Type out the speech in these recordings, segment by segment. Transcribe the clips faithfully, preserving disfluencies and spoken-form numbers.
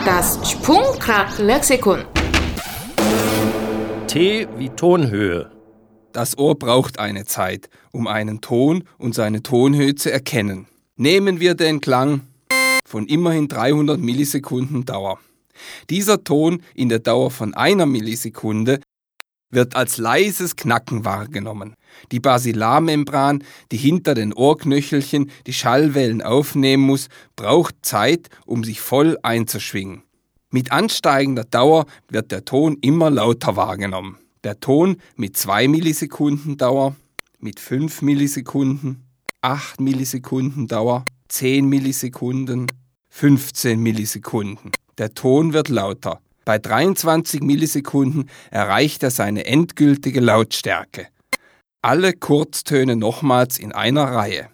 Das Sprungkrach-Lexikon. T wie Tonhöhe. Das Ohr braucht eine Zeit, um einen Ton und seine Tonhöhe zu erkennen. Nehmen wir den Klang von immerhin dreihundert Millisekunden Dauer. Dieser Ton in der Dauer von einer Millisekunde wird als leises Knacken wahrgenommen. Die Basilarmembran, die hinter den Ohrknöchelchen die Schallwellen aufnehmen muss, braucht Zeit, um sich voll einzuschwingen. Mit ansteigender Dauer wird der Ton immer lauter wahrgenommen. Der Ton mit zwei Millisekunden Dauer, mit fünf Millisekunden, acht Millisekunden Dauer, zehn Millisekunden, fünfzehn Millisekunden. Der Ton wird lauter. Bei dreiundzwanzig Millisekunden erreicht er seine endgültige Lautstärke. Alle Kurztöne nochmals in einer Reihe.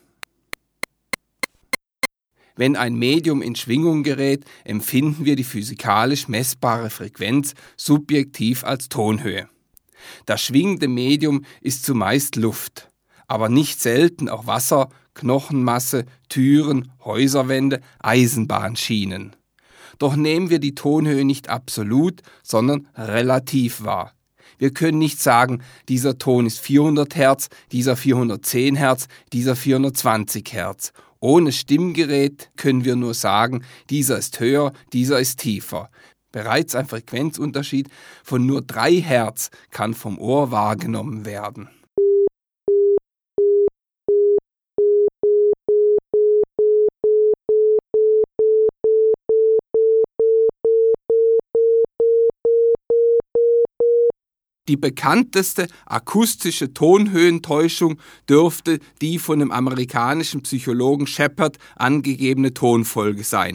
Wenn ein Medium in Schwingung gerät, empfinden wir die physikalisch messbare Frequenz subjektiv als Tonhöhe. Das schwingende Medium ist zumeist Luft, aber nicht selten auch Wasser, Knochenmasse, Türen, Häuserwände, Eisenbahnschienen. Doch nehmen wir die Tonhöhe nicht absolut, sondern relativ wahr. Wir können nicht sagen, dieser Ton ist vierhundert Hertz, dieser vierhundertzehn Hertz, dieser vierhundertzwanzig Hertz. Ohne Stimmgerät können wir nur sagen, dieser ist höher, dieser ist tiefer. Bereits ein Frequenzunterschied von nur drei Hertz kann vom Ohr wahrgenommen werden. Die bekannteste akustische Tonhöhentäuschung dürfte die von dem amerikanischen Psychologen Shepard angegebene Tonfolge sein.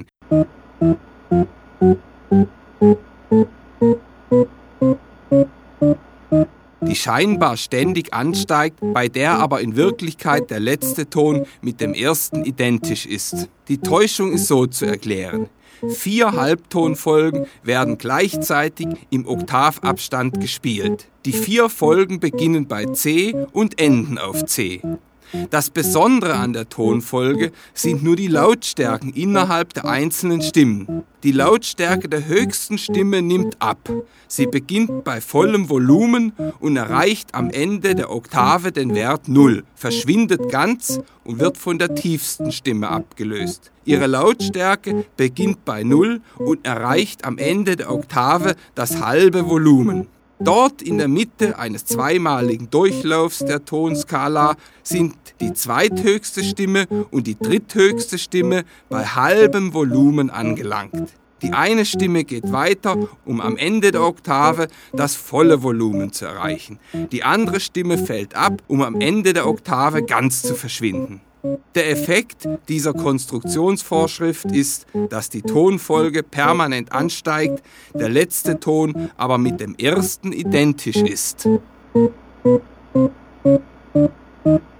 Die scheinbar ständig ansteigt, bei der aber in Wirklichkeit der letzte Ton mit dem ersten identisch ist. Die Täuschung ist so zu erklären. Vier Halbtonfolgen werden gleichzeitig im Oktavabstand gespielt. Die vier Folgen beginnen bei C und enden auf C. Das Besondere an der Tonfolge sind nur die Lautstärken innerhalb der einzelnen Stimmen. Die Lautstärke der höchsten Stimme nimmt ab. Sie beginnt bei vollem Volumen und erreicht am Ende der Oktave den Wert null, verschwindet ganz und wird von der tiefsten Stimme abgelöst. Ihre Lautstärke beginnt bei null und erreicht am Ende der Oktave das halbe Volumen. Dort in der Mitte eines zweimaligen Durchlaufs der Tonskala sind die zweithöchste Stimme und die dritthöchste Stimme bei halbem Volumen angelangt. Die eine Stimme geht weiter, um am Ende der Oktave das volle Volumen zu erreichen. Die andere Stimme fällt ab, um am Ende der Oktave ganz zu verschwinden. Der Effekt dieser Konstruktionsvorschrift ist, dass die Tonfolge permanent ansteigt, der letzte Ton aber mit dem ersten identisch ist.